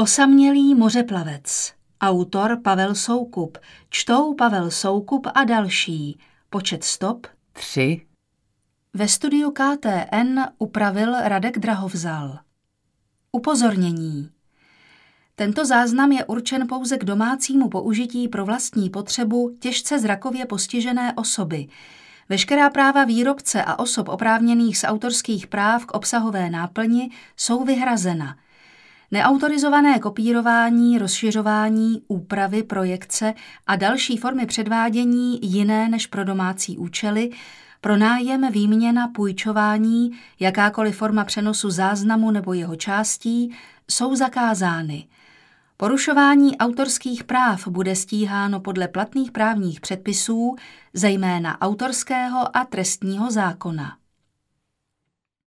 Osamělý mořeplavec. Autor Pavel Soukup. Čtou Pavel Soukup a další. Počet stop 3. Ve studiu KTN upravil Radek Drahovzal. Upozornění. Tento záznam je určen pouze k domácímu použití pro vlastní potřebu těžce zrakově postižené osoby. Veškerá práva výrobce a osob oprávněných z autorských práv k obsahové náplni jsou vyhrazena. Neautorizované kopírování, rozšiřování, úpravy, projekce a další formy předvádění jiné než pro domácí účely, pronájem, výměna, půjčování, jakákoliv forma přenosu záznamu nebo jeho částí jsou zakázány. Porušování autorských práv bude stíháno podle platných právních předpisů, zejména autorského a trestního zákona.